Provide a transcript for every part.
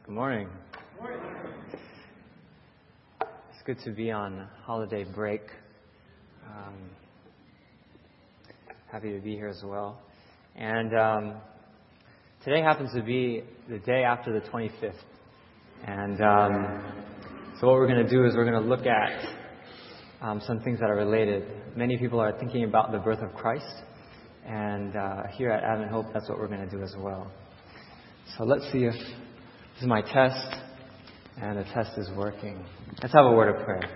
Good morning. It's good to be on holiday break. Happy to be here as well. And today happens to be the day after the 25th. And so what we're going to do is we're going to look at some things that are related. Many people are thinking about the birth of Christ. And here at Advent Hope, that's what we're going to do as well. So let's see if this is my test, and the test is working. Let's have a word of prayer.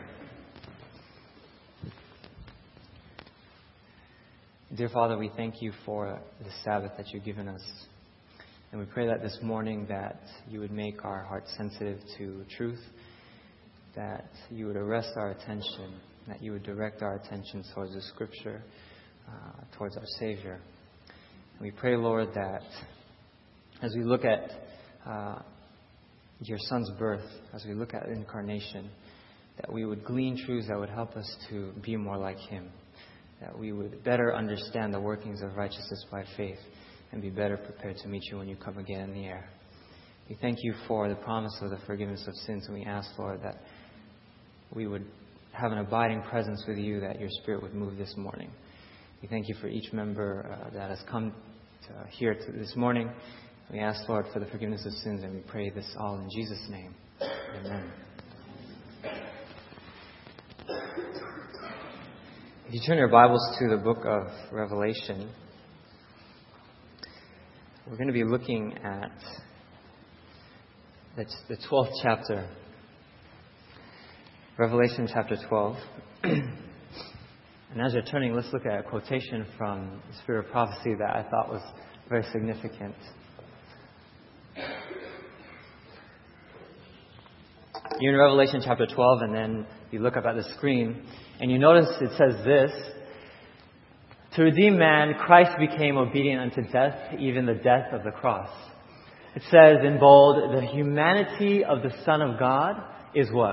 Dear Father, we thank you for the Sabbath that you've given us. And we pray that this morning that you would make our hearts sensitive to truth, that you would arrest our attention, that you would direct our attention towards the Scripture, towards our Savior. And we pray, Lord, that as we look at your Son's birth, as we look at incarnation, that we would glean truths that would help us to be more like Him, that we would better understand the workings of righteousness by faith and be better prepared to meet you when you come again in the air. We thank you for the promise of the forgiveness of sins, and we ask, Lord, that we would have an abiding presence with you, that your Spirit would move this morning. We thank you for each member that has come here this morning. We ask, Lord, for the forgiveness of sins, and we pray this all in Jesus' name. Amen. If you turn your Bibles to the book of Revelation, we're going to be looking at the 12th chapter. Revelation chapter 12. And as you're turning, let's look at a quotation from the Spirit of Prophecy that I thought was very significant. You're in Revelation chapter 12, and then you look up at the screen, and you notice it says this: "To redeem man, Christ became obedient unto death, even the death of the cross." It says in bold, "The humanity of the Son of God is what?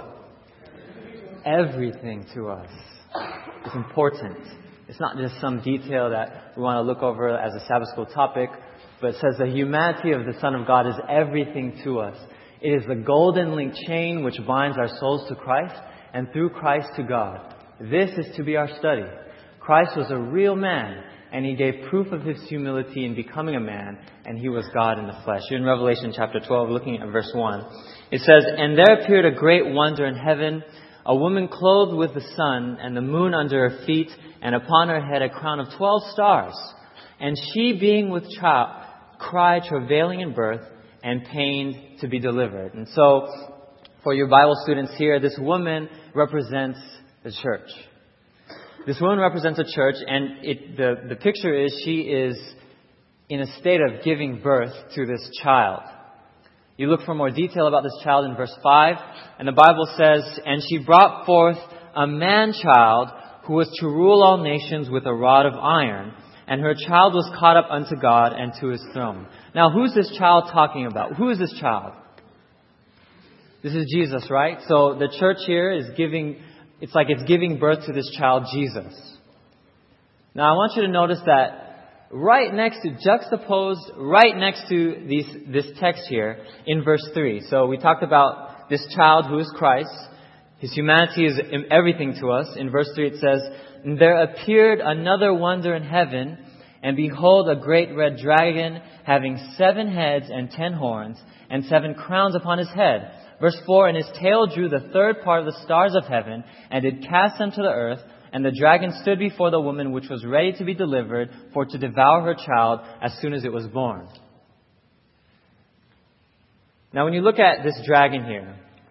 Everything to us." It's important. It's not just some detail that we want to look over as a Sabbath school topic, but it says the humanity of the Son of God is everything to us. It is the golden link chain which binds our souls to Christ and through Christ to God. This is to be our study. Christ was a real man, and He gave proof of His humility in becoming a man, and He was God in the flesh. You're in Revelation chapter 12, looking at verse 1. It says, "And there appeared a great wonder in heaven, a woman clothed with the sun, and the moon under her feet, and upon her head a crown of 12 stars. And she, being with child, cried, travailing in birth, and pained to be delivered." And so, for your Bible students here, this woman represents the church. This woman represents a church, and the picture is she is in a state of giving birth to this child. You look for more detail about this child in verse 5, and the Bible says, "And she brought forth a man-child who was to rule all nations with a rod of iron, and her child was caught up unto God and to His throne." Now, who's this child talking about? Who is this child? This is Jesus, right? So the church here is giving birth to this child, Jesus. Now, I want you to notice that juxtaposed right next to this text here in verse 3. So we talked about this child who is Christ. His humanity is everything to us. In verse 3 it says, "And there appeared another wonder in heaven, and behold, a great red dragon, having 7 heads and 10 horns, and 7 crowns upon his head." Verse 4, "And his tail drew the third part of the stars of heaven, and did cast them to the earth. And the dragon stood before the woman which was ready to be delivered, for to devour her child as soon as it was born." Now, when you look at this dragon here,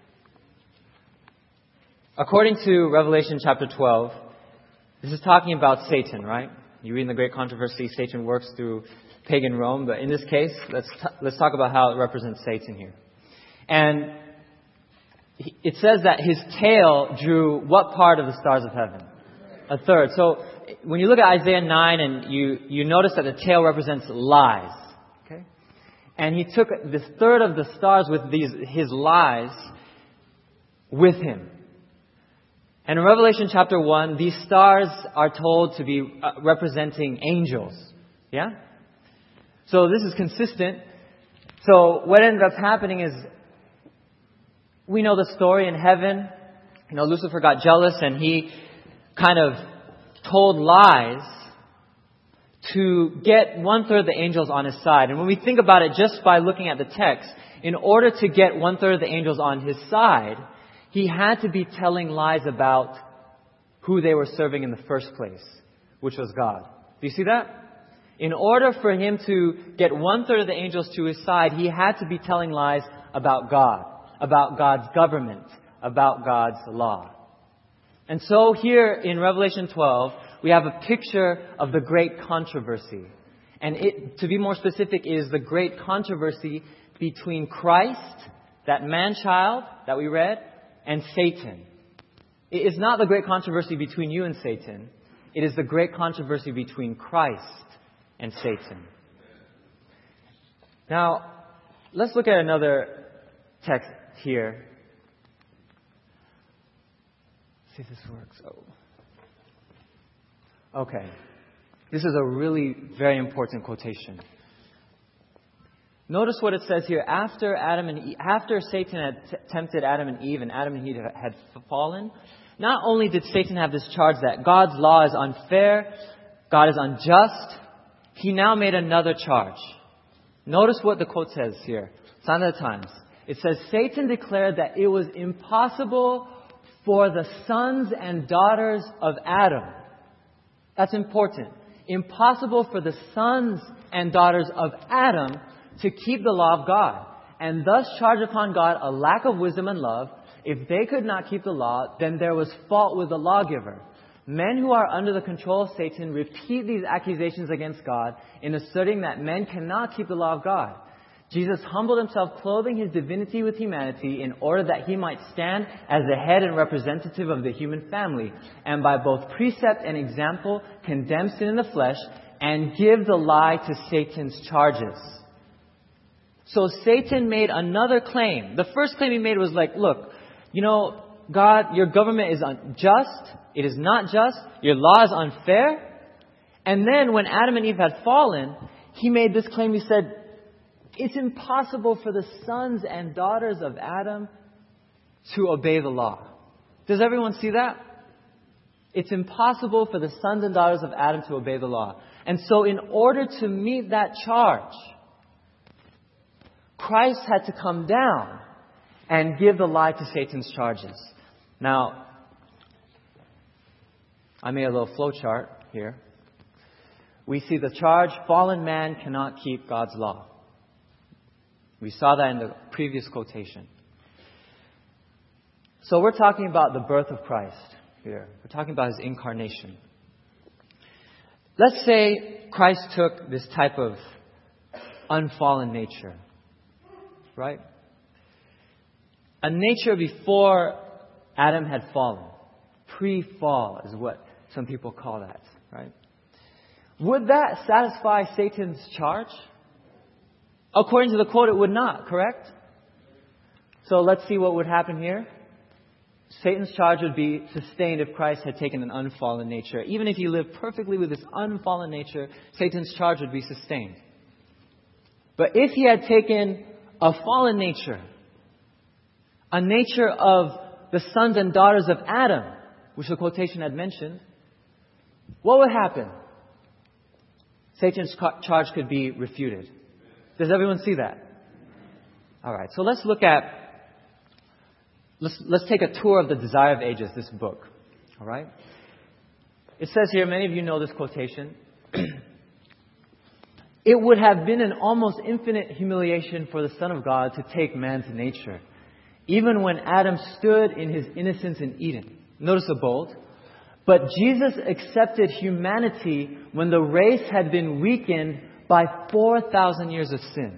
according to Revelation chapter 12, this is talking about Satan, right? You read in the Great Controversy, Satan works through pagan Rome. But in this case, let's talk about how it represents Satan here. And it says that his tail drew what part of the stars of heaven? A third. So when you look at Isaiah 9, and you notice that the tail represents lies. Okay? And he took this third of the stars with his lies with him. And in Revelation chapter 1, these stars are told to be representing angels. Yeah? So this is consistent. So what ended up happening is We know the story in heaven. Lucifer got jealous and he kind of told lies to get 1/3 of the angels on his side. And when we think about it just by looking at the text, in order to get 1/3 of the angels on his side, he had to be telling lies about who they were serving in the first place, which was God. Do you see that? In order for him to get 1/3 of the angels to his side, he had to be telling lies about God, about God's government, about God's law. And so here in Revelation 12, we have a picture of the great controversy. And to be more specific, is the great controversy between Christ, that man-child that we read, and Satan. It is not the great controversy between you and Satan. It is the great controversy between Christ and Satan. Now, let's look at another text here. See if this works. Okay. This is a really very important quotation. Notice what it says here. After Satan had tempted Adam and Eve, and Adam and Eve had fallen, not only did Satan have this charge that God's law is unfair, God is unjust, he now made another charge. Notice what the quote says here. Sign of the Times. It says, Satan declared that it was impossible for the sons and daughters of Adam. That's important. Impossible for the sons and daughters of Adam to keep the law of God, and thus charge upon God a lack of wisdom and love. If they could not keep the law, then there was fault with the lawgiver. Men who are under the control of Satan repeat these accusations against God in asserting that men cannot keep the law of God. Jesus humbled himself, clothing his divinity with humanity in order that he might stand as the head and representative of the human family, and by both precept and example condemn sin in the flesh and give the lie to Satan's charges. So Satan made another claim. The first claim he made was like, look, God, your government is unjust. It is not just. Your law is unfair. And then when Adam and Eve had fallen, he made this claim. He said, it's impossible for the sons and daughters of Adam to obey the law. Does everyone see that? It's impossible for the sons and daughters of Adam to obey the law. And so in order to meet that charge, Christ had to come down and give the lie to Satan's charges. Now, I made a little flow chart here. We see the charge, fallen man cannot keep God's law. We saw that in the previous quotation. So we're talking about the birth of Christ here. We're talking about his incarnation. Let's say Christ took this type of unfallen nature, right? A nature before Adam had fallen. Pre-fall is what some people call that, right? Would that satisfy Satan's charge? According to the quote, it would not, correct? So let's see what would happen here. Satan's charge would be sustained if Christ had taken an unfallen nature. Even if he lived perfectly with this unfallen nature, Satan's charge would be sustained. But if he had taken a fallen nature, a nature of the sons and daughters of Adam, which the quotation had mentioned, what would happen? Satan's charge could be refuted. Does everyone see that? All right, so let's take a tour of the Desire of Ages, this book. All right? It says here, many of you know this quotation. It would have been an almost infinite humiliation for the Son of God to take man's nature, even when Adam stood in his innocence in Eden. Notice the bold. But Jesus accepted humanity when the race had been weakened by 4,000 years of sin.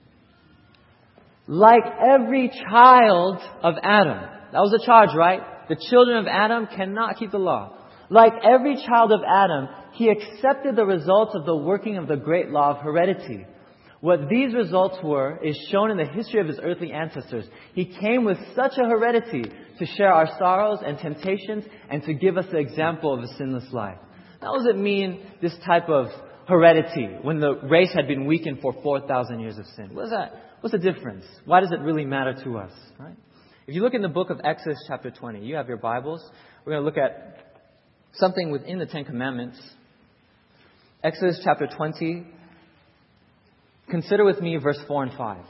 Like every child of Adam. That was the charge, right? The children of Adam cannot keep the law. Like every child of Adam, he accepted the results of the working of the great law of heredity. What these results were is shown in the history of his earthly ancestors. He came with such a heredity to share our sorrows and temptations and to give us the example of a sinless life. Now, what does it mean, this type of heredity, when the race had been weakened for 4,000 years of sin? What's the difference? Why does it really matter to us? Right? If you look in the book of Exodus chapter 20, you have your Bibles. We're going to look at something within the Ten Commandments. Exodus chapter 20. Consider with me verse 4 and 5.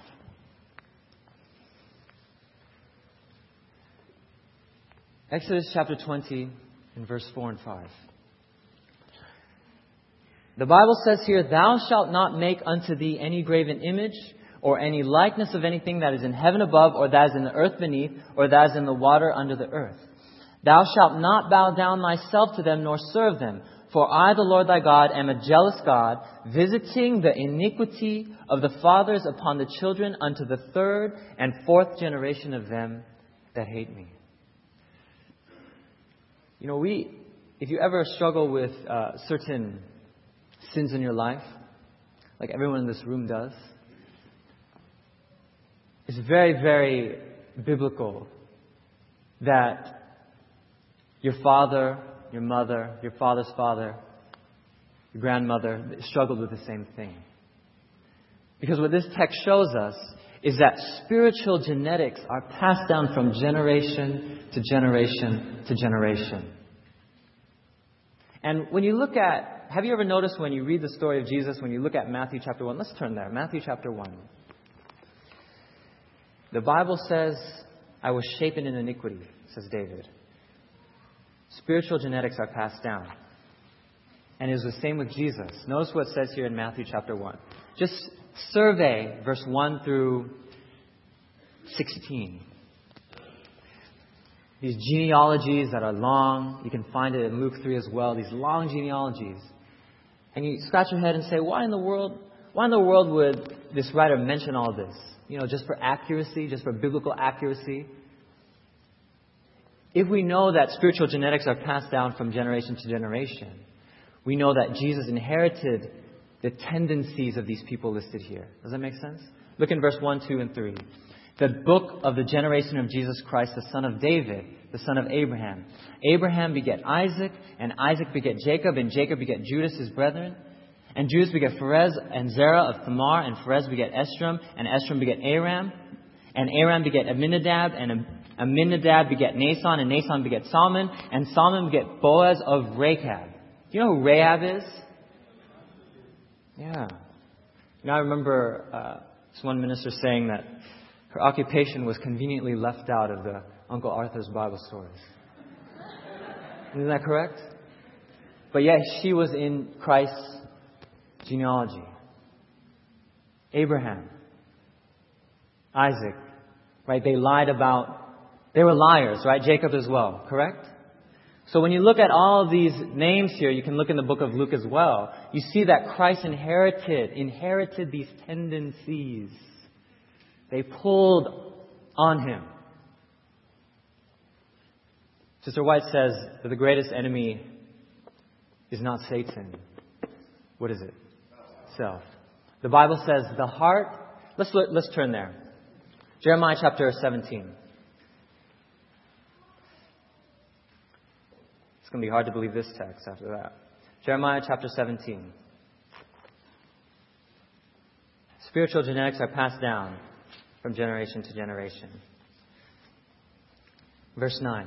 Exodus chapter 20 and verse 4 and 5. The Bible says here, "Thou shalt not make unto thee any graven image, or any likeness of anything that is in heaven above, or that is in the earth beneath, or that is in the water under the earth. Thou shalt not bow down thyself to them, nor serve them. For I, the Lord thy God, am a jealous God, visiting the iniquity of the fathers upon the children unto the third and fourth generation of them that hate me." You know, if you ever struggle with certain sins in your life, like everyone in this room does, it's very, very biblical that your father, your mother, your father's father, your grandmother struggled with the same thing. Because what this text shows us is that spiritual genetics are passed down from generation to generation to generation. And when you look at, have you ever noticed when you read the story of Jesus, when you look at Matthew chapter 1, let's turn there, Matthew chapter 1. The Bible says, "I was shapen in iniquity," says David. Spiritual genetics are passed down. And it was the same with Jesus. Notice what it says here in Matthew chapter 1. Just survey verse 1 through 16. These genealogies that are long, you can find it in Luke 3 as well, these long genealogies. And you scratch your head and say, why in the world would this writer mention all this? You know, just for accuracy, just for biblical accuracy. If we know that spiritual genetics are passed down from generation to generation, we know that Jesus inherited the tendencies of these people listed here. Does that make sense? Look in verse 1, 2, and 3. The book of the generation of Jesus Christ, the son of David, the son of Abraham. Abraham begat Isaac, and Isaac begat Jacob, and Jacob begat Judas his brethren. And Judas begat Pharez and Zerah of Thamar, and Pharez begat Esrom, and Esrom begat Aram. And Aram begat Amminadab, and Amminadab begat Nason, and Nason begat Salmon, and Salmon begat Boaz of Rechab. Do you know who Rahab is? Yeah. Now I remember this one minister saying that her occupation was conveniently left out of the Uncle Arthur's Bible stories. Isn't that correct? But yet she was in Christ's genealogy. Abraham, Isaac, right? They were liars, right? Jacob as well, correct? So when you look at all of these names here, you can look in the book of Luke as well. You see that Christ inherited these tendencies. They pulled on him. Sister White says that the greatest enemy is not Satan. What is it? Self. The Bible says the heart. Let's turn there. Jeremiah chapter 17. It's going to be hard to believe this text after that. Jeremiah chapter 17. Spiritual genetics are passed down from generation to generation. Verse 9.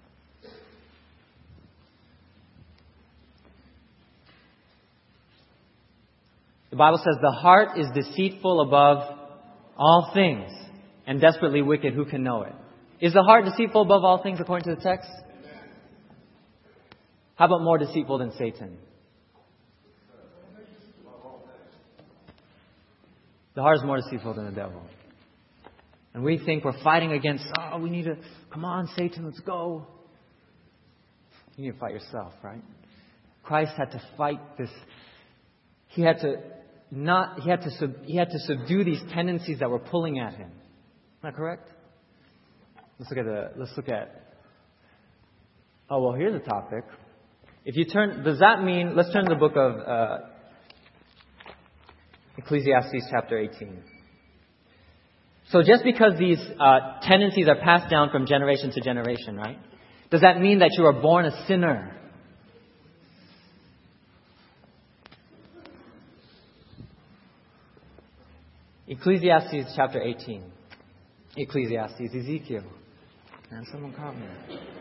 The Bible says, the heart is deceitful above all things and desperately wicked. Who can know it? Is the heart deceitful above all things according to the text? How about more deceitful than Satan? The heart is more deceitful than the devil. And we think we're fighting against, we need to, come on, Satan, let's go. You need to fight yourself, right? Christ had to fight this. He had to subdue these tendencies that were pulling at him. Isn't that correct? Let's look at. Oh, well, here's a topic. If you turn, does that mean, let's turn to the book of Ecclesiastes chapter 18. So just because these tendencies are passed down from generation to generation, right? Does that mean that you are born a sinner? Ecclesiastes chapter 18. Ecclesiastes, Ezekiel. Man, someone caught me.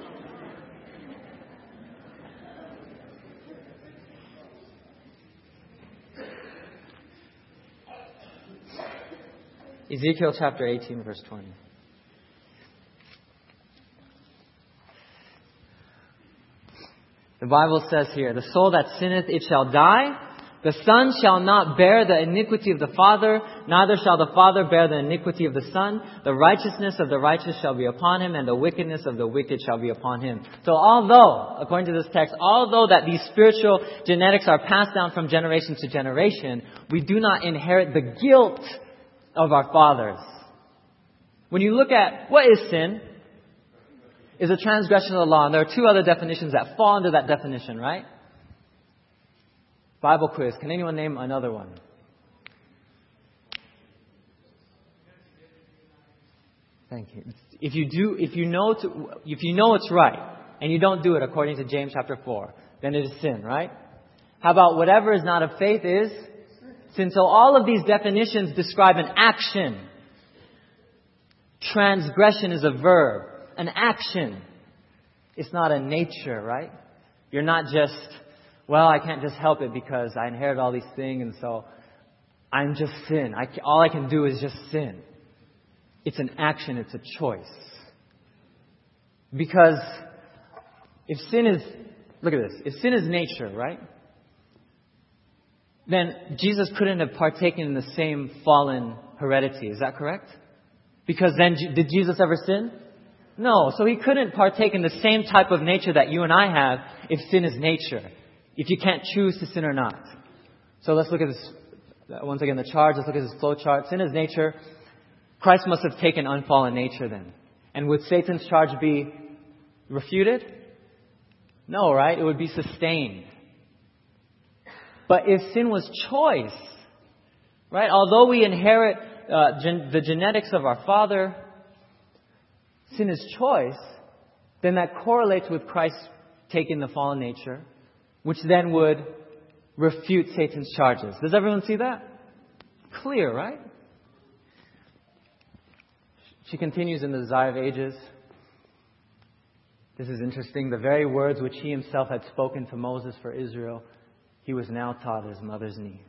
Ezekiel chapter 18, verse 20. The Bible says here, the soul that sinneth, it shall die. The son shall not bear the iniquity of the father, neither shall the father bear the iniquity of the son. The righteousness of the righteous shall be upon him, and the wickedness of the wicked shall be upon him. So although, according to this text, although that these spiritual genetics are passed down from generation to generation, we do not inherit the guilt of our fathers. When you look at what is sin, is a transgression of the law. And there are two other definitions that fall under that definition, right? Bible quiz. Can anyone name another one? Thank you. If you know it's right, and you don't do it according to James chapter 4, then it is sin, right? How about whatever is not of faith is sin? So all of these definitions describe an action. Transgression is a verb. An action. It's not a nature, right? You're not just, well, I can't just help it because I inherited all these things and so I'm just sin. All I can do is just sin. It's an action. It's a choice. Because if sin is, look at this, if sin is nature, right? Then Jesus couldn't have partaken in the same fallen heredity. Is that correct? Because then, did Jesus ever sin? No. So he couldn't partake in the same type of nature that you and I have if sin is nature. If you can't choose to sin or not. So let's look at this, once again, the charge. Let's look at this flow chart. Sin is nature. Christ must have taken unfallen nature then. And would Satan's charge be refuted? No, right? It would be sustained. But if sin was choice, right? Although we inherit the genetics of our father, sin is choice, then that correlates with Christ taking the fallen nature, which then would refute Satan's charges. Does everyone see that? Clear, right? She continues in the Desire of Ages. This is interesting. The very words which he himself had spoken to Moses for Israel, he was now taught at his mother's knee.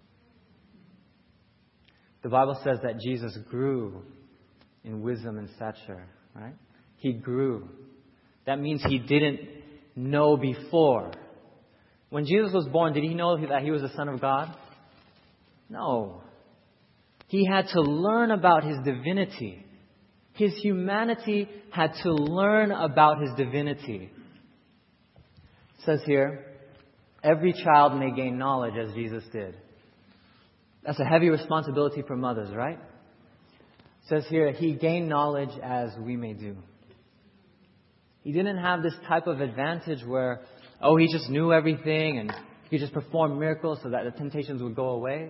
The Bible says that Jesus grew in wisdom and stature, right? He grew. That means he didn't know before. When Jesus was born, did he know that he was the Son of God? No. He had to learn about his divinity. His humanity had to learn about his divinity. It says here, every child may gain knowledge as Jesus did. That's a heavy responsibility for mothers, right? It says here, he gained knowledge as we may do. He didn't have this type of advantage where, he just knew everything and he just performed miracles so that the temptations would go away.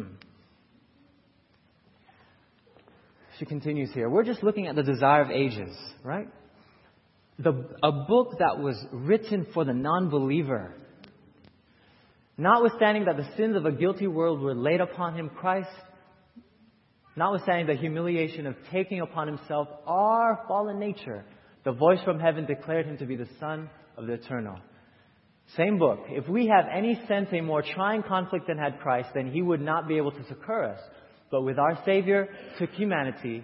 She continues here. We're just looking at the Desire of Ages, right? A book that was written for the non-believer. Notwithstanding that the sins of a guilty world were laid upon him, Christ, notwithstanding the humiliation of taking upon himself our fallen nature, the voice from heaven declared him to be the Son of the Eternal. Same book. If we have any sense a more trying conflict than had Christ, then he would not be able to succor us. But our Savior took humanity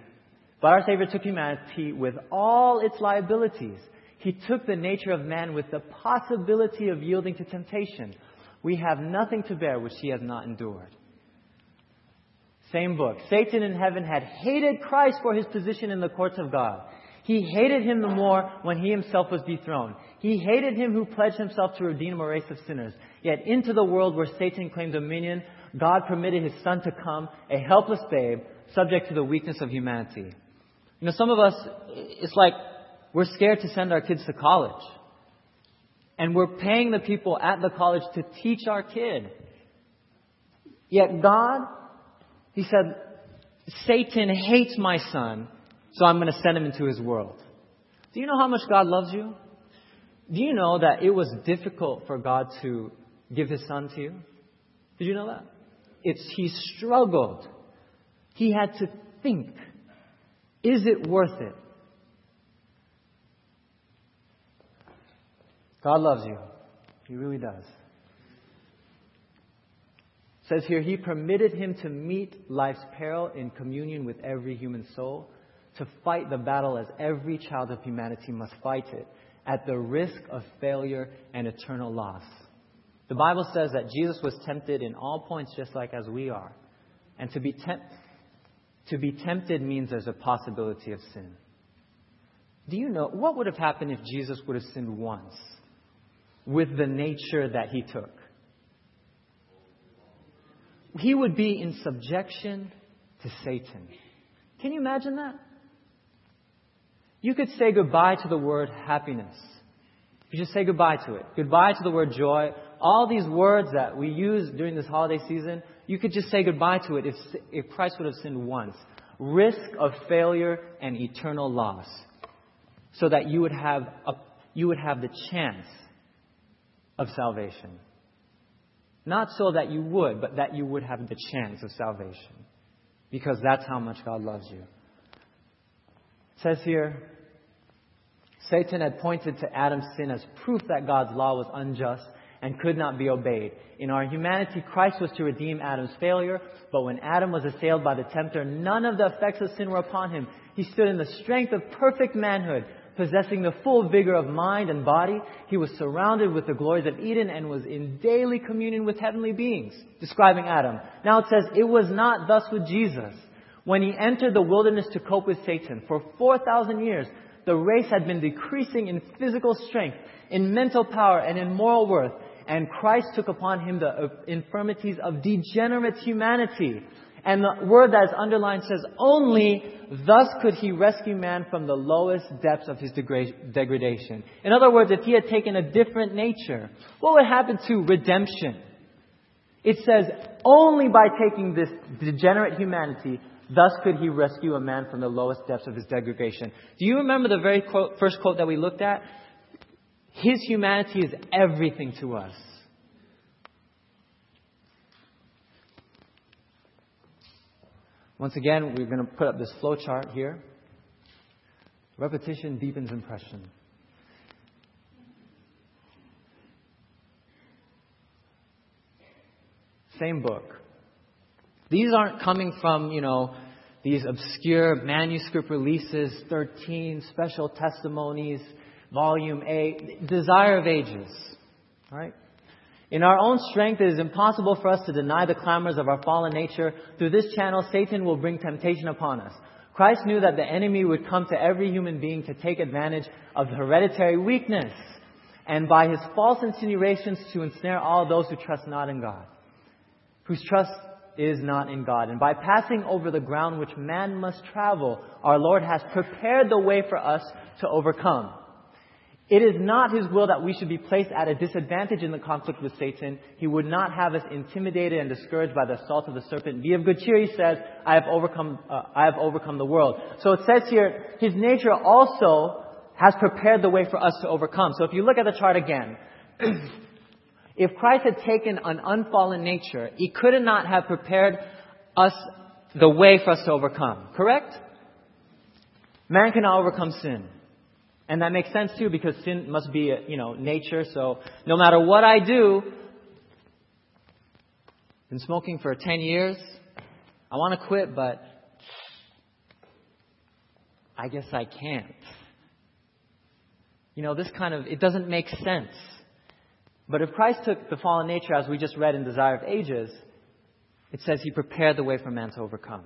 with all its liabilities. He took the nature of man with the possibility of yielding to temptation. We have nothing to bear which he has not endured. Same book. Satan in heaven had hated Christ for his position in the courts of God. He hated him the more when he himself was dethroned. He hated him who pledged himself to redeem a race of sinners. Yet into the world where Satan claimed dominion, God permitted his Son to come, a helpless babe, subject to the weakness of humanity. Some of us, it's like we're scared to send our kids to college. And we're paying the people at the college to teach our kid. Yet God, he said, Satan hates my son, so I'm going to send him into his world. Do you know how much God loves you? Do you know that it was difficult for God to give his son to you? Did you know that? He struggled. He had to think, is it worth it? God loves you. He really does. It says here, He permitted Him to meet life's peril in communion with every human soul, to fight the battle as every child of humanity must fight it, at the risk of failure and eternal loss. The Bible says that Jesus was tempted in all points just like as we are. And to be tempted means there's a possibility of sin. Do you know what would have happened if Jesus would have sinned once with the nature that He took? He would be in subjection to Satan. Can you imagine that? You could say goodbye to the word happiness. You just say goodbye to it. Goodbye to the word joy. All these words that we use during this holiday season, you could just say goodbye to it if Christ would have sinned once. Risk of failure and eternal loss. So that you would have the chance of salvation. Not so that you would, but that you would have the chance of salvation. Because that's how much God loves you. It says here, Satan had pointed to Adam's sin as proof that God's law was unjust and could not be obeyed. In our humanity, Christ was to redeem Adam's failure, but when Adam was assailed by the tempter, none of the effects of sin were upon him. He stood in the strength of perfect manhood, possessing the full vigor of mind and body. He was surrounded with the glories of Eden and was in daily communion with heavenly beings, describing Adam. Now it says, it was not thus with Jesus. When He entered the wilderness to cope with Satan, for 4,000 years, the race had been decreasing in physical strength, in mental power, and in moral worth. And Christ took upon Him the infirmities of degenerate humanity. And the word that is underlined says, only thus could He rescue man from the lowest depths of his degradation. In other words, if He had taken a different nature, what would happen to redemption? It says, only by taking this degenerate humanity, thus could He rescue a man from the lowest depths of his degradation. Do you remember the very first quote that we looked at? His humanity is everything to us. Once again, we're going to put up this flow chart here. Repetition deepens impression. Same book. These aren't coming from, these obscure manuscript releases, 13 special testimonies, volume 8, Desire of Ages. All right? In our own strength, it is impossible for us to deny the clamors of our fallen nature. Through this channel, Satan will bring temptation upon us. Christ knew that the enemy would come to every human being to take advantage of hereditary weakness, and by his false insinuations to ensnare all those who trust not in God, whose trust is not in God. And by passing over the ground which man must travel, our Lord has prepared the way for us to overcome. It is not His will that we should be placed at a disadvantage in the conflict with Satan. He would not have us intimidated and discouraged by the assault of the serpent. Be of good cheer, He says, I have overcome the world. So it says here, His nature also has prepared the way for us to overcome. So if you look at the chart again, if Christ had taken an unfallen nature, He could not have prepared us the way for us to overcome. Correct? Man cannot overcome sin. And that makes sense too, because sin must be, nature. So no matter what I do, been smoking for 10 years. I want to quit, but I guess I can't. It doesn't make sense. But if Christ took the fallen nature, as we just read in Desire of Ages, it says He prepared the way for man to overcome.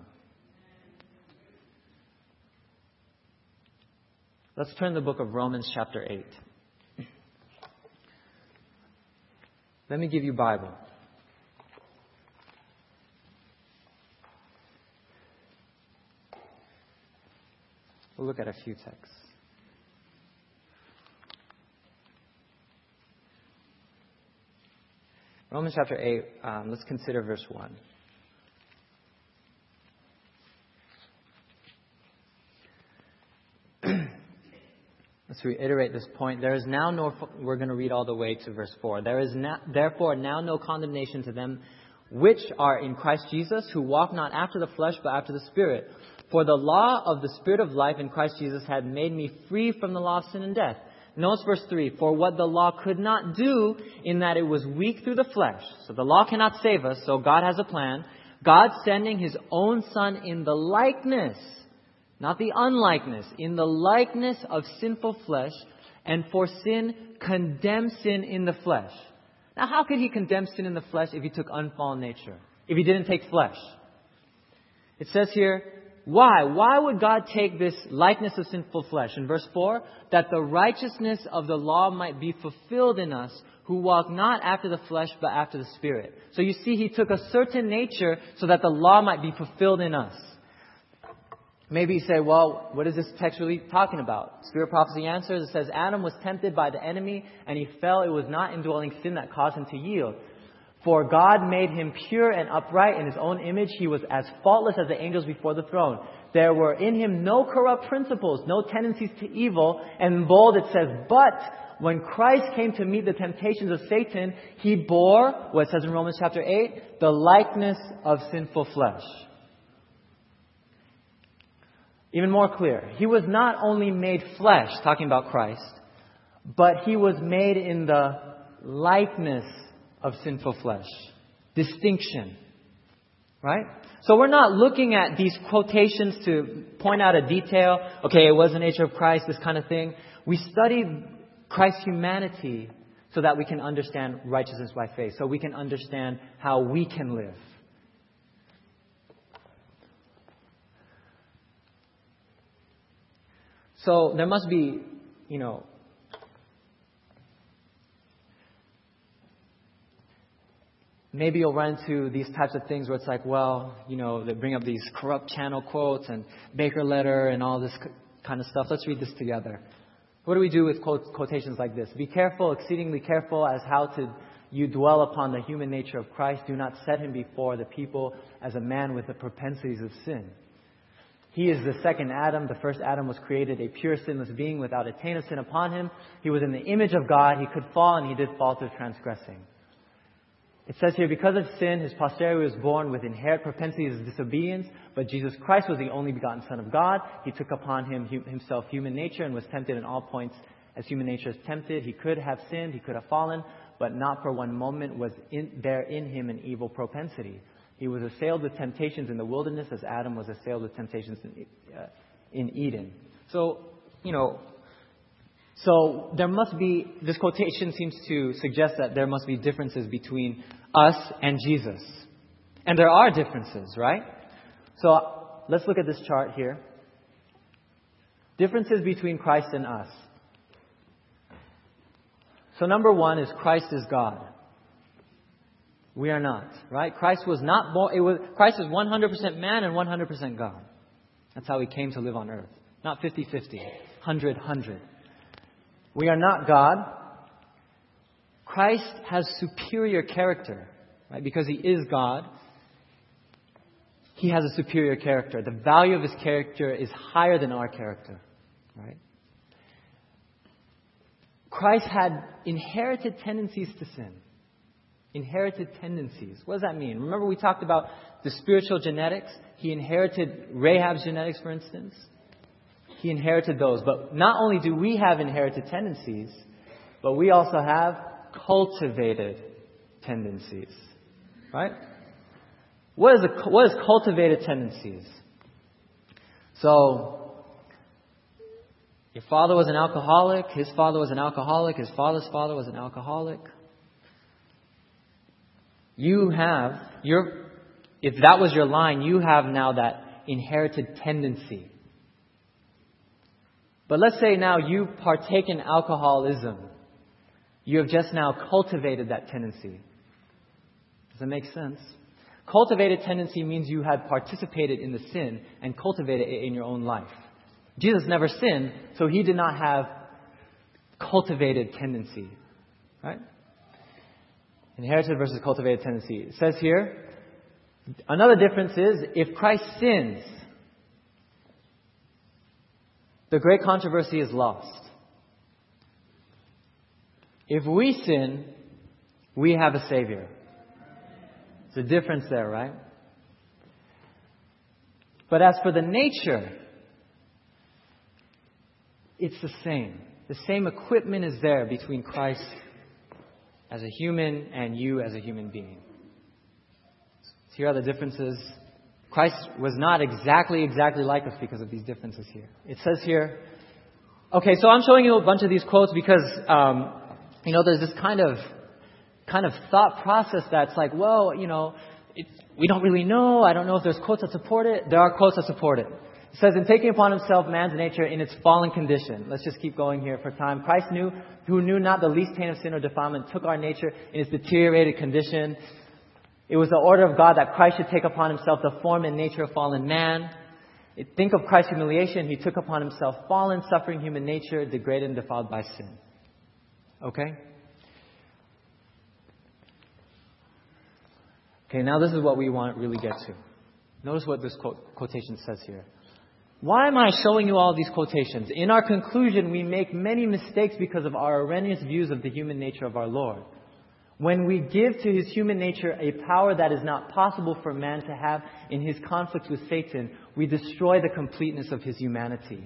Let's turn to the book of Romans chapter 8. Let me give you Bible. We'll look at a few texts. Romans chapter 8, let's consider verse 1. Let's reiterate this point. There is now we're going to read all the way to verse 4. There is therefore now no condemnation to them which are in Christ Jesus, who walk not after the flesh, but after the Spirit. For the law of the Spirit of life in Christ Jesus had made me free from the law of sin and death. Notice verse 3. For what the law could not do in that it was weak through the flesh. So the law cannot save us, so God has a plan. God sending His own Son in the likeness, not the unlikeness, in the likeness of sinful flesh, and for sin, condemned sin in the flesh. Now, how could He condemn sin in the flesh if He took unfallen nature? If He didn't take flesh? It says here, why? Why would God take this likeness of sinful flesh? In verse 4, that the righteousness of the law might be fulfilled in us, who walk not after the flesh, but after the Spirit. So you see, He took a certain nature so that the law might be fulfilled in us. Maybe you say, well, what is this text really talking about? Spirit Prophecy answers, it says, Adam was tempted by the enemy, and he fell. It was not indwelling sin that caused him to yield. For God made him pure and upright in His own image. He was as faultless as the angels before the throne. There were in him no corrupt principles, no tendencies to evil. And in bold it says, but when Christ came to meet the temptations of Satan, He bore, what it says in Romans chapter 8, the likeness of sinful flesh. Even more clear, He was not only made flesh, talking about Christ, but He was made in the likeness of sinful flesh. Distinction. Right? So we're not looking at these quotations to point out a detail. Okay, it was the nature of Christ, this kind of thing. We study Christ's humanity so that we can understand righteousness by faith. So we can understand how we can live. So there must be, maybe you'll run into these types of things where it's like, well, they bring up these corrupt channel quotes and Baker letter and all this kind of stuff. Let's read this together. What do we do with quotations like this? Be careful, exceedingly careful, as how you dwell upon the human nature of Christ. Do not set Him before the people as a man with the propensities of sin. He is the second Adam. The first Adam was created a pure, sinless being without a taint of sin upon him. He was in the image of God. He could fall, and he did fall through transgressing. It says here, because of sin, his posterity was born with inherent propensities of disobedience. But Jesus Christ was the only begotten Son of God. He took upon himself human nature and was tempted in all points as human nature is tempted. He could have sinned. He could have fallen. But not for one moment was there in him an evil propensity. He was assailed with temptations in the wilderness as Adam was assailed with temptations in Eden. So there must be, this quotation seems to suggest that there must be differences between us and Jesus. And there are differences, right? So let's look at this chart here. Differences between Christ and us. So number one is Christ is God. We are not, right? Christ was not born. Christ is 100% man and 100% God. That's how He came to live on earth. Not 50-50, 100-100. We are not God. Christ has superior character, right? Because He is God. He has a superior character. The value of His character is higher than our character, right? Christ had inherited tendencies to sin. Inherited tendencies. What does that mean? Remember we talked about the spiritual genetics? He inherited Rahab's genetics, for instance. He inherited those. But not only do we have inherited tendencies, but we also have cultivated tendencies. Right? What is cultivated tendencies? So, your father was an alcoholic, his father was an alcoholic, his father's father was an alcoholic. You have, if that was your line, you have now that inherited tendency. But let's say now you partake in alcoholism. You have just now cultivated that tendency. Does that make sense? Cultivated tendency means you had participated in the sin and cultivated it in your own life. Jesus never sinned, so He did not have cultivated tendency. Right? Inherited versus cultivated tendency. It says here, another difference is, if Christ sins, the great controversy is lost. If we sin, we have a Savior. There's a difference there, right? But as for the nature, it's the same. The same equipment is there between Christ as a human and you as a human being. So here are the differences. Christ was not exactly like us because of these differences here. It says here, okay, so I'm showing you a bunch of these quotes because, there's this kind of thought process that's like, well, we don't really know. I don't know if there's quotes that support it. There are quotes that support it. It says, in taking upon himself man's nature in its fallen condition. Let's just keep going here for time. Christ who knew not the least pain of sin or defilement, took our nature in its deteriorated condition. It was the order of God that Christ should take upon himself the form and nature of fallen man. Think of Christ's humiliation. He took upon himself fallen, suffering human nature, degraded and defiled by sin. Okay? Okay, now this is what we want to really get to. Notice what this quotation says here. Why am I showing you all these quotations? In our conclusion, we make many mistakes because of our erroneous views of the human nature of our Lord. When we give to his human nature a power that is not possible for man to have in his conflict with Satan, we destroy the completeness of his humanity.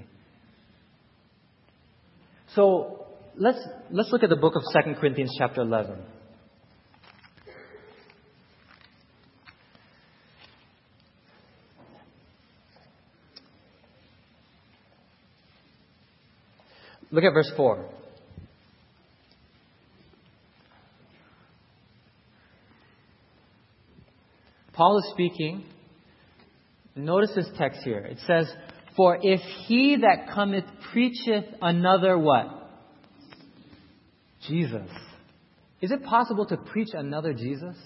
So let's look at the book of 2 Corinthians chapter 11. Look at verse 4. Paul is speaking. Notice this text here. It says, for if he that cometh preacheth another what? Jesus. Is it possible to preach another Jesus?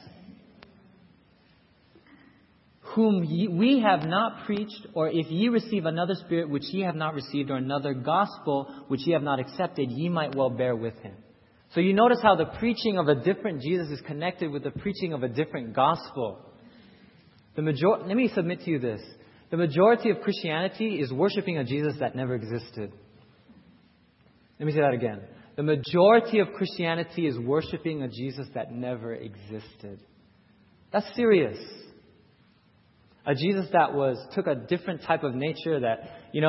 Whom we have not preached, or if ye receive another spirit which ye have not received, or another gospel which ye have not accepted, ye might well bear with him. So you notice how the preaching of a different Jesus is connected with the preaching of a different gospel. Let me submit to you this. The majority of Christianity is worshiping a Jesus that never existed. Let me say that again. The majority of Christianity is worshiping a Jesus that never existed. That's serious. A Jesus that took a different type of nature that,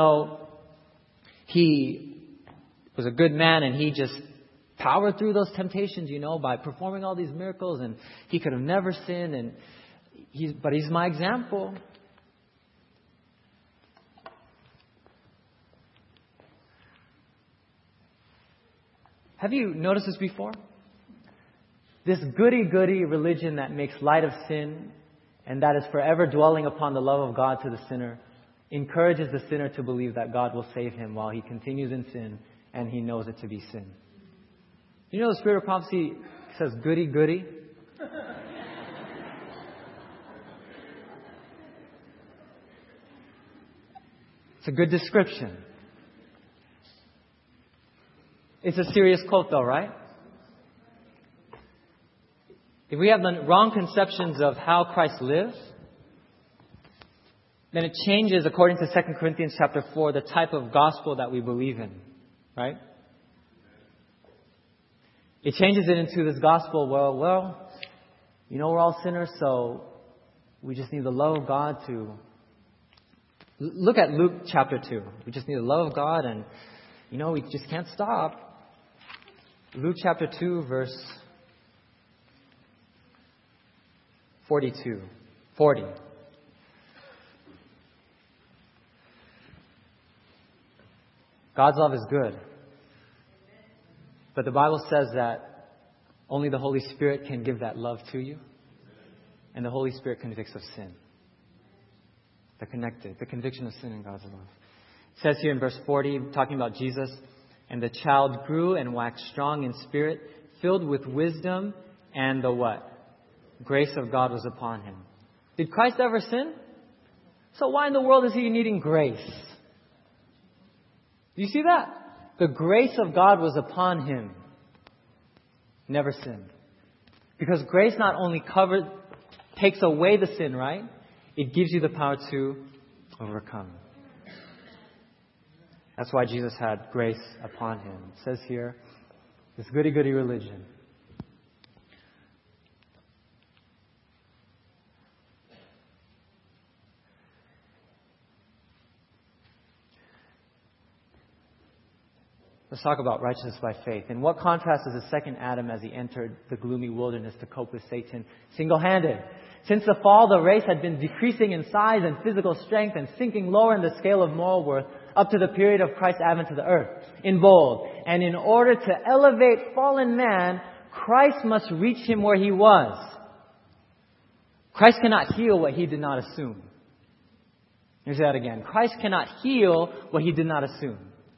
he was a good man and he just powered through those temptations, by performing all these miracles, and he could have never sinned, but he's my example. Have you noticed this before? This goody-goody religion that makes light of sin and that is forever dwelling upon the love of God to the sinner, encourages the sinner to believe that God will save him while he continues in sin and he knows it to be sin. The spirit of prophecy says goody-goody. It's a good description. It's a serious quote though, right? If we have the wrong conceptions of how Christ lives, then it changes, according to 2 Corinthians chapter 4, the type of gospel that we believe in. Right? It changes it into this gospel, we're all sinners, so we just need the love of God to... Look at Luke chapter 2. We just need the love of God and, we just can't stop. Luke chapter 2, verse 40. God's love is good. But the Bible says that only the Holy Spirit can give that love to you. And the Holy Spirit convicts of sin. They're connected. The conviction of sin and God's love. It says here in verse 40, talking about Jesus, and the child grew and waxed strong in spirit, filled with wisdom, and the what? Grace of God was upon him. Did Christ ever sin? So why in the world is he needing grace? Do you see that? The grace of God was upon him. Never sinned. Because grace not only takes away the sin, right? It gives you the power to overcome. That's why Jesus had grace upon him. It says here, this goody-goody religion. Let's talk about righteousness by faith. And what contrast is the second Adam as he entered the gloomy wilderness to cope with Satan single-handed? Since the fall, the race had been decreasing in size and physical strength and sinking lower in the scale of moral worth up to the period of Christ's advent to the earth. In bold. And in order to elevate fallen man, Christ must reach him where he was. Christ cannot heal what he did not assume. Here's that again. Christ cannot heal what he did not assume.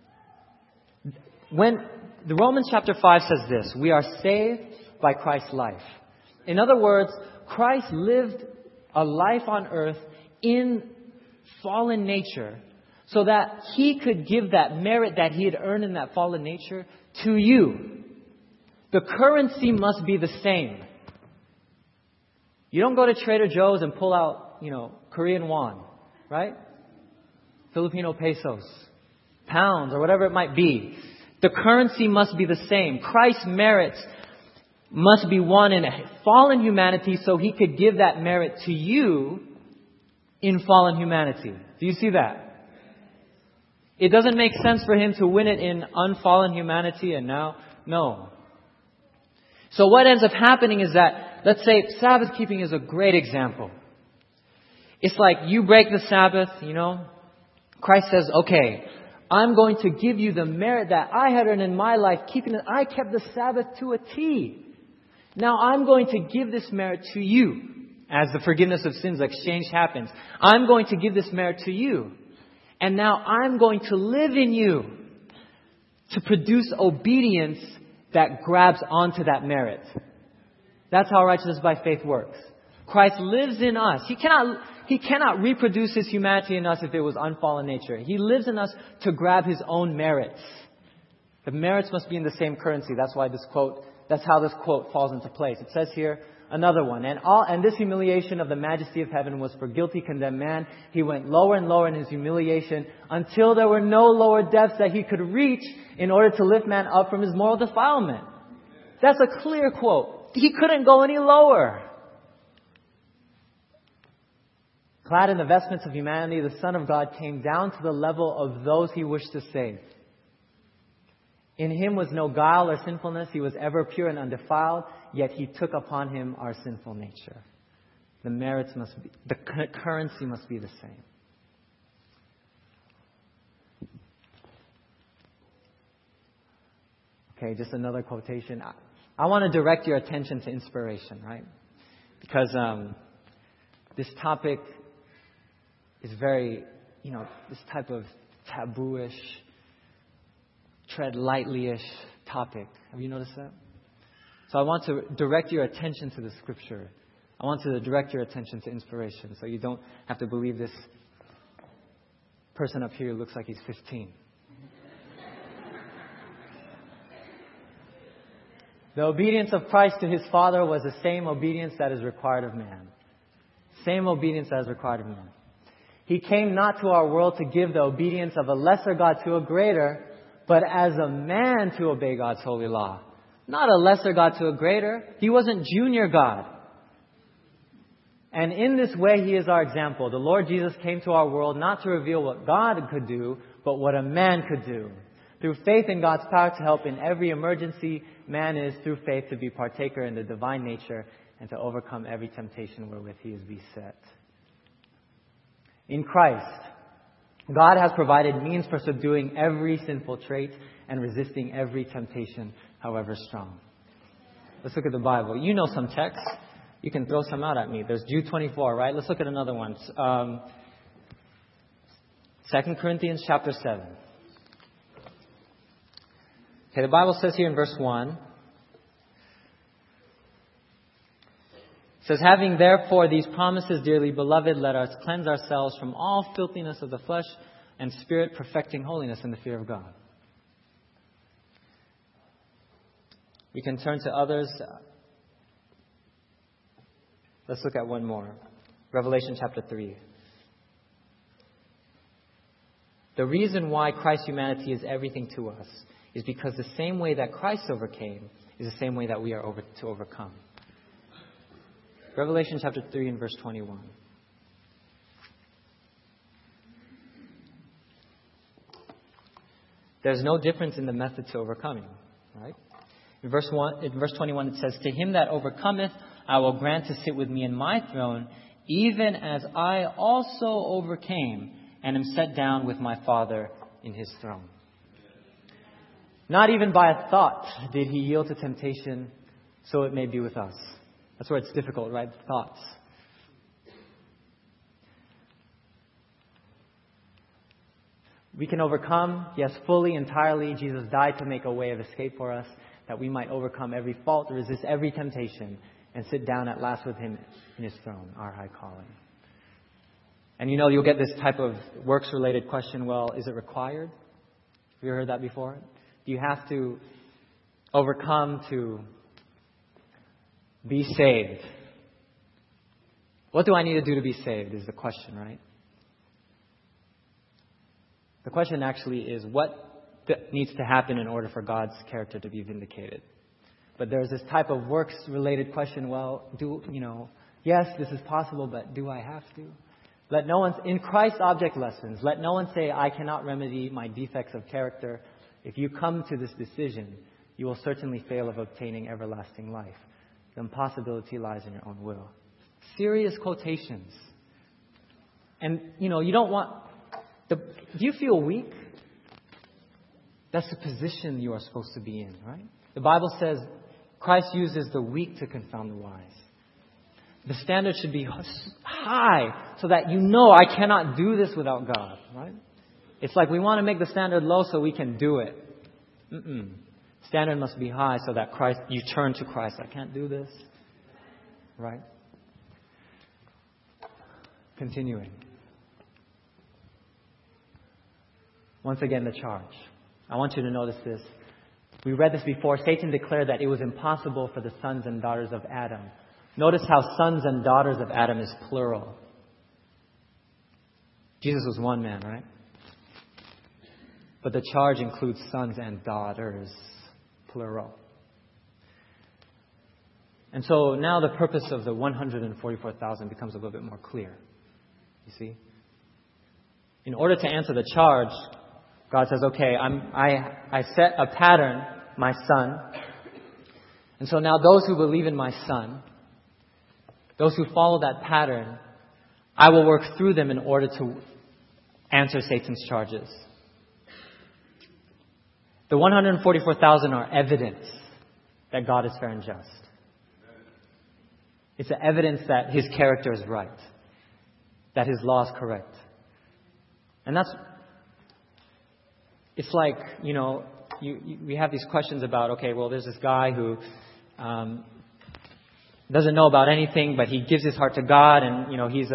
When the Romans chapter 5 says this, we are saved by Christ's life. In other words, Christ lived a life on earth in fallen nature so that he could give that merit that he had earned in that fallen nature to you. The currency must be the same. You don't go to Trader Joe's and pull out, Korean won, right? Filipino pesos, pounds, or whatever it might be. The currency must be the same. Christ's merits must be won in fallen humanity so he could give that merit to you in fallen humanity. Do you see that? It doesn't make sense for him to win it in unfallen humanity and now, no. So what ends up happening is that, let's say, Sabbath keeping is a great example. It's like you break the Sabbath, Christ says, okay, I'm going to give you the merit that I had earned in my life, keeping it. I kept the Sabbath to a T. Now I'm going to give this merit to you. As the forgiveness of sins exchange happens, I'm going to give this merit to you. And now I'm going to live in you to produce obedience that grabs onto that merit. That's how righteousness by faith works. Christ lives in us. He cannot reproduce his humanity in us if it was unfallen nature. He lives in us to grab his own merits. The merits must be in the same currency. That's how this quote falls into place. It says here, another one. And this humiliation of the majesty of heaven was for guilty, condemned man. He went lower and lower in his humiliation until there were no lower depths that he could reach in order to lift man up from his moral defilement. That's a clear quote. He couldn't go any lower. Clad in the vestments of humanity, the Son of God came down to the level of those he wished to save. In him was no guile or sinfulness. He was ever pure and undefiled, yet he took upon him our sinful nature. The currency must be the same. Okay, just another quotation. I want to direct your attention to inspiration, right? Because this topic is very, this type of taboo-ish, tread lightly-ish topic. Have you noticed that? So I want to direct your attention to the scripture. I want to direct your attention to inspiration so you don't have to believe this person up here looks like he's 15. The obedience of Christ to his Father was the same obedience that is required of man. Same obedience that is required of man. He came not to our world to give the obedience of a lesser God to a greater, but as a man to obey God's holy law. Not a lesser God to a greater. He wasn't junior God. And in this way, he is our example. The Lord Jesus came to our world not to reveal what God could do, but what a man could do. Through faith in God's power to help in every emergency, man is, through faith, to be partaker in the divine nature and to overcome every temptation wherewith he is beset. In Christ, God has provided means for subduing every sinful trait and resisting every temptation, however strong. Let's look at the Bible. You know some texts. You can throw some out at me. There's Jude 24, right? Let's look at another one. 2 Corinthians chapter 7. Okay, the Bible says here in verse 1, it says, having therefore these promises, dearly beloved, let us cleanse ourselves from all filthiness of the flesh and spirit, perfecting holiness in the fear of God. We can turn to others. Let's look at one more. Revelation chapter 3. The reason why Christ's humanity is everything to us is because the same way that Christ overcame is the same way that we are to overcome. Revelation chapter 3 and verse 21. There's no difference in the method to overcoming, right? In verse 21 it says, "To him that overcometh, I will grant to sit with me in my throne, even as I also overcame and am set down with my Father in his throne." Not even by a thought did he yield to temptation, so it may be with us. That's where it's difficult, right? Thoughts. We can overcome, yes, fully, entirely. Jesus died to make a way of escape for us, that we might overcome every fault, resist every temptation, and sit down at last with him in his throne, our high calling. And you'll get this type of works-related question, well, is it required? Have you heard that before? Do you have to overcome to be saved? What do I need to do to be saved is the question, right? The question actually is what needs to happen in order for God's character to be vindicated. But there's this type of works-related question, well, yes, this is possible, but do I have to? Let no one, in Christ's object lessons, let no one say, I cannot remedy my defects of character. If you come to this decision, you will certainly fail of obtaining everlasting life. The impossibility lies in your own will. Serious quotations. And, you don't want... do you feel weak? That's the position you are supposed to be in, right? The Bible says Christ uses the weak to confound the wise. The standard should be high so that I cannot do this without God, right? It's like we want to make the standard low so we can do it. Standard must be high so that you turn to Christ. I can't do this, right? Continuing. Once again, the charge. I want you to notice this. We read this before. Satan declared that it was impossible for the sons and daughters of Adam. Notice how sons and daughters of Adam is plural. Jesus was one man, right? But the charge includes sons and daughters, plural. And so now the purpose of the 144,000 becomes a little bit more clear. You see? In order to answer the charge, God says, okay, I set a pattern, my son. And so now those who believe in my son, those who follow that pattern, I will work through them in order to answer Satan's charges. The 144,000 are evidence that God is fair and just. It's an evidence that his character is right, that his law is correct. And it's like, we have these questions about, okay, well, there's this guy who doesn't know about anything, but he gives his heart to God, and, he's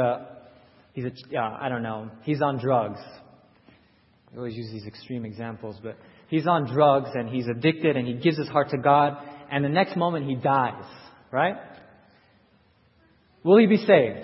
on drugs. I always use these extreme examples, but he's on drugs, and he's addicted, and he gives his heart to God, and the next moment he dies, right? Will he be saved?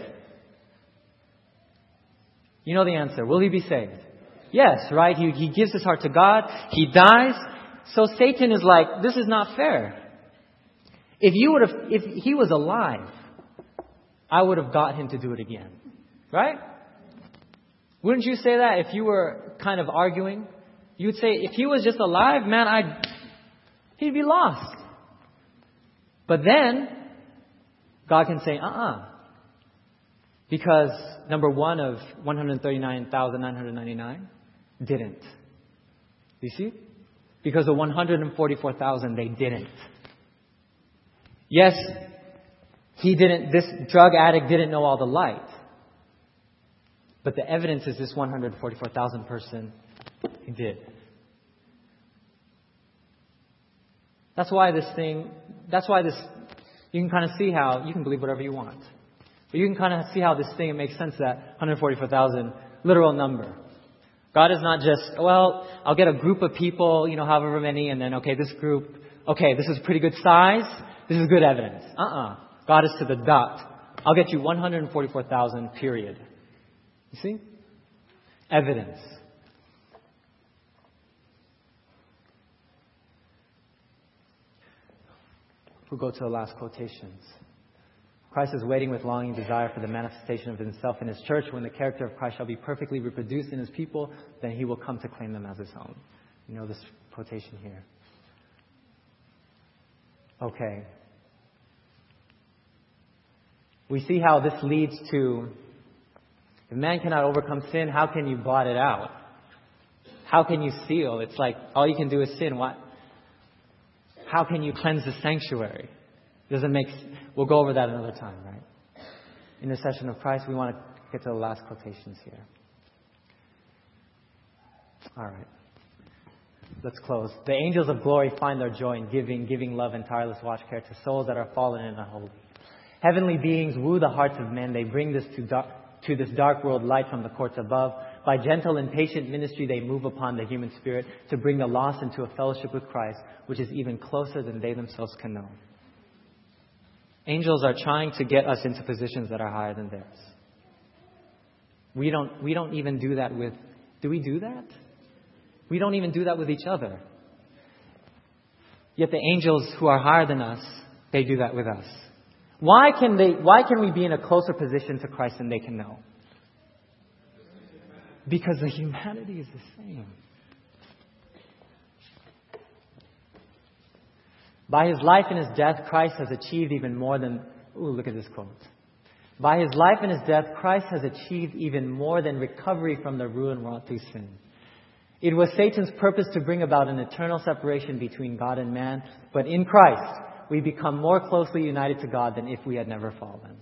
You know the answer. Will he be saved? Yes, right? He gives his heart to God. He dies. So Satan is like, this is not fair. If he was alive, I would have got him to do it again. Right? Wouldn't you say that if you were kind of arguing? You would say, if he was just alive, man, he'd be lost. But then, God can say, Because number one of 139,999 didn't. You see? Because the 144,000, they didn't. Yes, this drug addict didn't know all the light. But the evidence is this 144,000 person, he did. That's why you can kind of see how, you can believe whatever you want. But you can kind of see how this thing, it makes sense that 144,000, literal number. God is not just, well, I'll get a group of people, however many, and then, this group, this is pretty good size, this is good evidence. God is to the dot. I'll get you 144,000, period. You see? Evidence. We'll go to the last quotations. Christ is waiting with longing desire for the manifestation of himself in his church. When the character of Christ shall be perfectly reproduced in his people, then he will come to claim them as his own. You know this quotation here. Okay. We see how this leads to, if man cannot overcome sin, how can you blot it out? How can you seal? It's like all you can do is sin. What? How can you cleanse the sanctuary? Doesn't make. We'll go over that another time, right? Intercession of Christ. We want to get to the last quotations here. All right. Let's close. The angels of glory find their joy in giving love and tireless watch care to souls that are fallen and unholy. Heavenly beings woo the hearts of men. They bring this to this dark world light from the courts above. By gentle and patient ministry, they move upon the human spirit to bring the lost into a fellowship with Christ, which is even closer than they themselves can know. Angels are trying to get us into positions that are higher than theirs. We don't even do that with. Do we do that? We don't even do that with each other. Yet the angels who are higher than us, they do that with us. Why can we be in a closer position to Christ than they can know? Because the humanity is the same. By His life and His death, Christ has achieved even more than... Ooh, look at this quote. By His life and His death, Christ has achieved even more than recovery from the ruin wrought through sin. It was Satan's purpose to bring about an eternal separation between God and man, but in Christ, we become more closely united to God than if we had never fallen.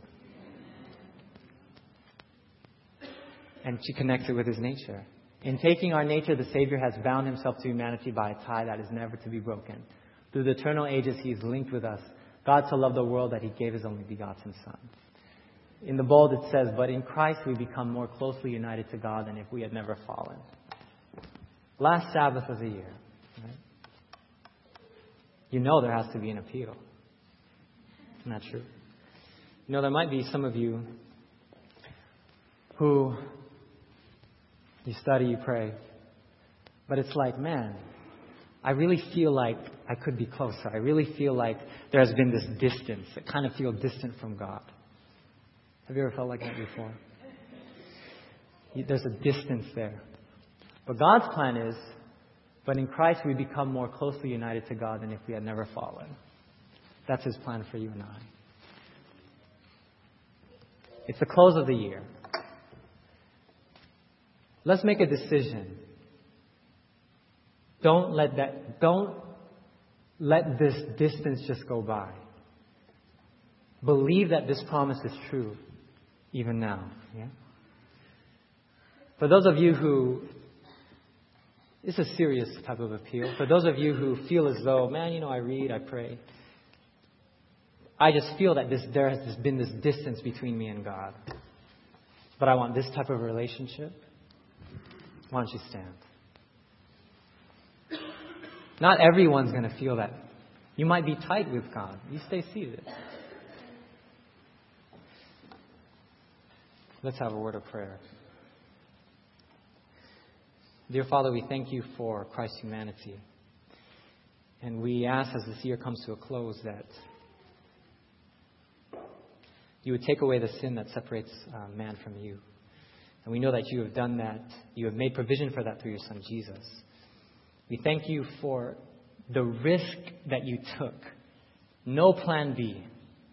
And she connects it with His nature. In taking our nature, the Savior has bound Himself to humanity by a tie that is never to be broken. Through the eternal ages, He is linked with us. God so loved the world that He gave His only begotten Son. In the bold it says, but in Christ we become more closely united to God than if we had never fallen. Last Sabbath of the year. Right? You know there has to be an appeal. Isn't that true? You know, there might be some of you who you study, you pray, but it's like, man, I really feel like I could be closer. I really feel like there has been this distance. I kind of feel distant from God. Have you ever felt like that before? There's a distance there. But God's plan is, but in Christ we become more closely united to God than if we had never fallen. That's His plan for you and I. It's the close of the year. Let's make a decision. Don't let this distance just go by. Believe that this promise is true, even now. Yeah? For those of you who, it's a serious type of appeal. For those of you who feel as though, man, I read, I pray. I just feel that there has been this distance between me and God. But I want this type of relationship. Why don't you stand? Not everyone's going to feel that. You might be tight with God. You stay seated. Let's have a word of prayer. Dear Father, we thank You for Christ's humanity. And we ask as this year comes to a close that You would take away the sin that separates man from You. And we know that You have done that. You have made provision for that through Your Son, Jesus. We thank You for the risk that You took. No plan B.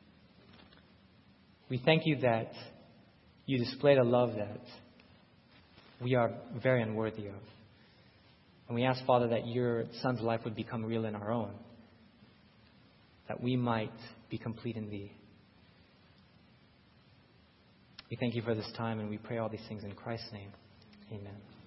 We thank You that You displayed a love that we are very unworthy of. And we ask, Father, that Your Son's life would become real in our own. That we might be complete in Thee. We thank You for this time, and we pray all these things in Christ's name. Amen.